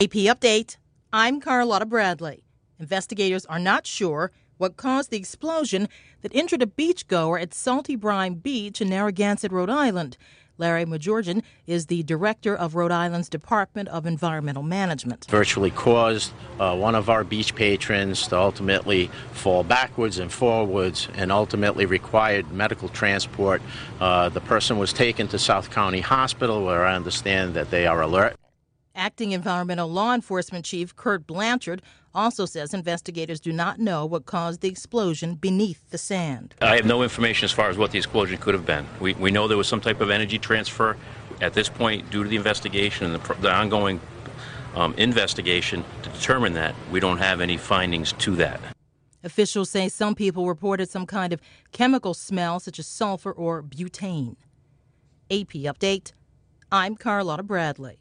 AP Update. I'm Carlotta Bradley. Investigators are not sure what caused the explosion that injured a beachgoer at Salty Brine Beach in Narragansett, Rhode Island. Larry Majorgan is the director of Rhode Island's Department of Environmental Management. Virtually caused one of our beach patrons to ultimately fall backwards and forwards and ultimately required medical transport. The person was taken to South County Hospital, where I understand that they are alert. Acting Environmental Law Enforcement Chief Kurt Blanchard also says investigators do not know what caused the explosion beneath the sand. I have no information as far as what the explosion could have been. We know there was some type of energy transfer. At this point, due to the investigation and the ongoing investigation to determine that, we don't have any findings to that. Officials say some people reported some kind of chemical smell, such as sulfur or butane. AP Update. I'm Carlotta Bradley.